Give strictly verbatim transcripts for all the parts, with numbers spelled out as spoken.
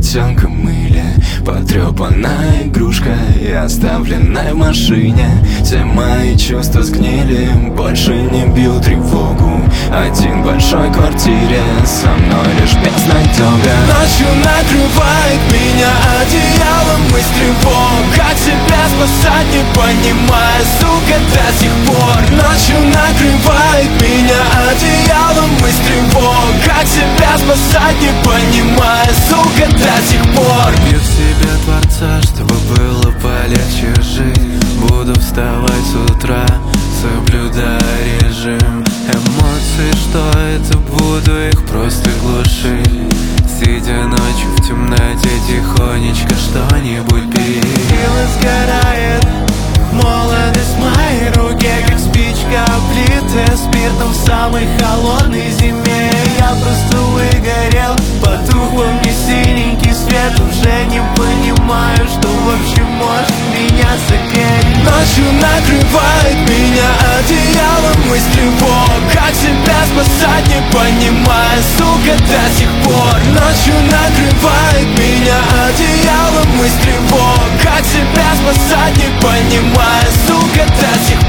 котенка мыли. Потрепанная игрушка и оставленная в машине. Все мои чувства сгнили, больше не бью тревогу. Один в большой квартире, со мной лишь безнадега. Ночью накрывает меня одеялом из тревог. Как себя спасать, не понимая, сука, до сих пор. Ночью накрывает меня одеялом из тревог. Как себя спасать, не понимая, сука, до сих пор. Бью в себе Творца, чтобы было полегче жить. Буду вставать с утра, соблюдая режим. Эмоции, что это, буду их просто глушить. Сидя ночью в темноте, тихонечко что-нибудь пить. Сила сгорает, молодость в моей руке, как спичка облитая спиртом в самой холодной зиме. Я просто выгорел, потух во мне синенький свет. Уже не понимаю, что вообще может меня согреть. Ночью накрывает меня одеялом из тревог. Как себя спасать, не понимая, сука, до сих пор. Ночью накрывает меня одеялом из тревог. Как себя спасать, не понимая, сука, до сих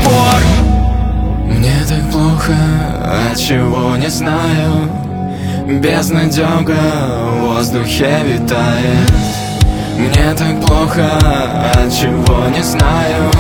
пор. Мне так плохо, отчего не знаю. Безнадега в воздухе витает. Мне так плохо, отчего не знаю.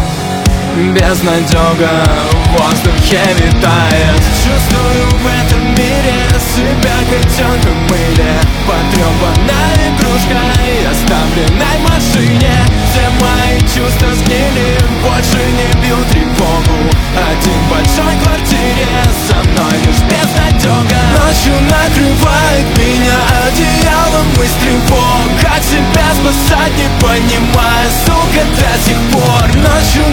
Безнадега в воздухе витает. Чувствую в этом мире себя котенком мыли. Потрепанная игрушка и оставленной в машине. Все мои чувства сгнили, больше не бью тревогу. Один в большой квартире, со мной лишь безнадега. Ночью накрывает меня одеялом из тревог. Как себя спасать, не понимая, сука, до сих пор. Ночью